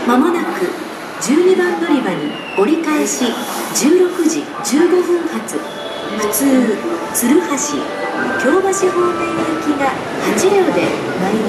まもなく12番乗り場に折り返し16時15分発普通鶴橋京橋方面行きが8両で参ります。